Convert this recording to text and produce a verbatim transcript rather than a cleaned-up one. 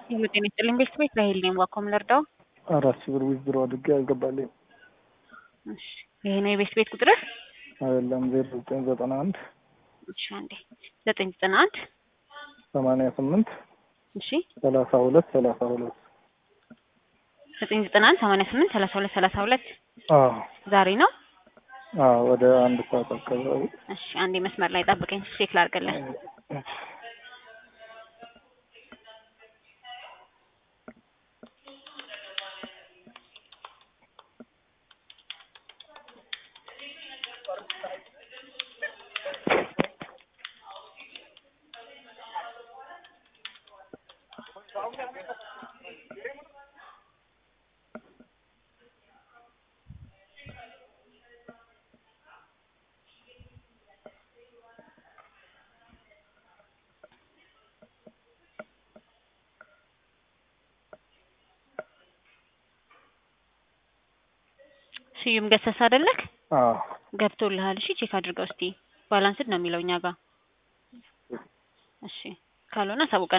የመጤና ይስጥልኝ ቤት ራሄል ነኝ። ዋኮም ልርዳው? አራት ሺህ ብር ዊዝድሮ አድርጌ አልገባልኝ። እሺ ይሄ ነው የቤት ቤት ቁጥር? አይደለም ዜሮ ዘጠኝ ዘጠና አንድ እሺ አንዴ ዘጠኝ ዘጠና አንድ ሰማንያ ስምንት እሺ ሰላሳ ሁለት ሰላሳ ሁለት ዘጠኝ ዘጠና አንድ ሰማንያ ስምንት ሰላሳ ሁለት ሰላሳ ሁለት አዎ ዛሬ ነው? አዎ ወደ አንድ ሰዓት አካባቢ። እሺ አንዴ መስመር ላይ ጠብቀኝ ቼክ ላድርግልህ። ስዩም ገሰሰ አይደለክ? አዎ ገብቶልሃል? እሺ ቼክ አድርገው እስቲ ባላንስድ ነው የሚለው እኛ ጋር። እሺ ካልሆነ አሳውቀን